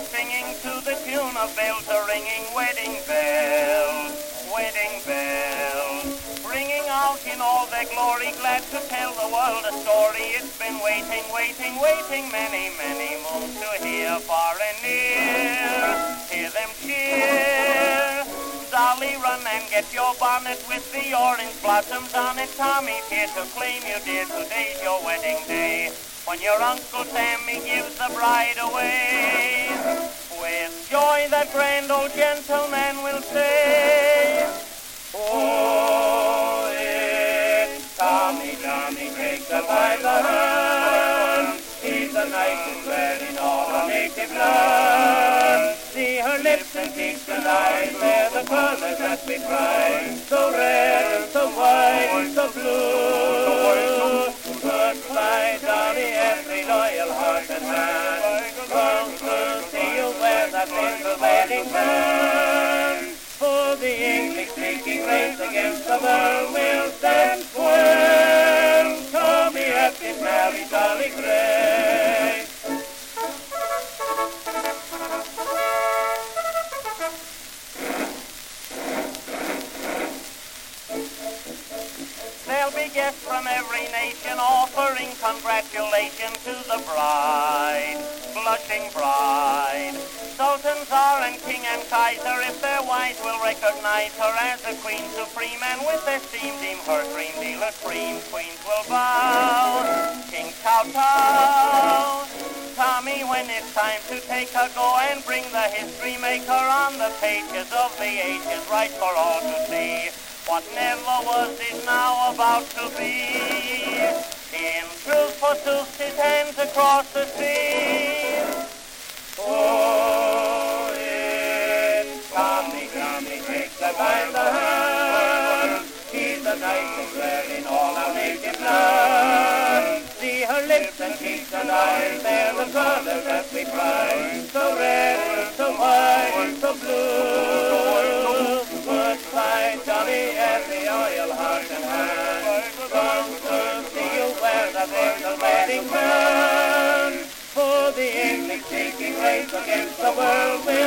singing to the tune of bells are ringing, wedding bells, wedding bells, ringing out in all their glory, glad to tell the world a story. It's been waiting, waiting, waiting many, many moons to hear far and near, hear them cheer. Dolly, run and get your bonnet with the orange blossoms on it. Tommy's here to claim you, dear, today's your wedding day, when your Uncle Sammy gives the bride away. With joy that grand old gentleman will say, oh, it's Tommy, Tommy, take her by the hand. He's the nicest glad in all her native land. See her lips and cheeks and eyes, they're the colors that we prize. So red and so white and so blue. Goodbye, Dolly, every loyal heart and hand. Long to see you wear that little wedding band. For the English-speaking race against the world will stand firm. Tommy Atkins married Dolly Gray. There'll be guests from every nation offering congratulations to the bride, blushing bride. Sultan, Tsar, and King and Kaiser, if they're wise, will recognize her as the Queen Supreme, and with esteem deem her dream dealer cream. Queens will bow, King kowtow. Tommy, when it's time to take her, go and bring the history maker on the pages of the ages, right for all to see. What never was is now about to be. In truth, forsooth, his hands across the sea. Oh, it's Tommy, Tommy, takes her by the hand. He's the nicest glad in all our native land. See her lips and cheeks and eyes, they're the colors that we prize. So red, so white, so blue. Goodbye, Dolly, every oil heart and hand. Come to see you wear the little wedding band. For the English-speaking race against the world will